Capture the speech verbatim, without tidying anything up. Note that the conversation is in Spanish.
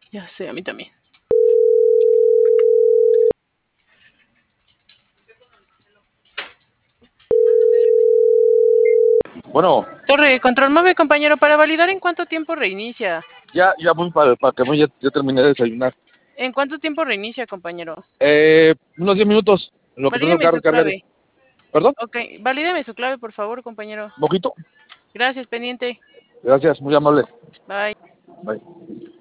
Ya sé, a mí también. Bueno, Torre, control móvil, compañero, para validar en cuánto tiempo reinicia. ya, ya voy para, para que voy, ya, ya terminé de desayunar. ¿En cuánto tiempo reinicia, compañero? Eh, unos diez minutos, en lo que prendo el Valídeme carro su y cargue. clave. ¿Perdón? Ok, valídeme su clave, por favor, compañero. ¿Mojito? Gracias, pendiente. Gracias, muy amable. Bye. Bye.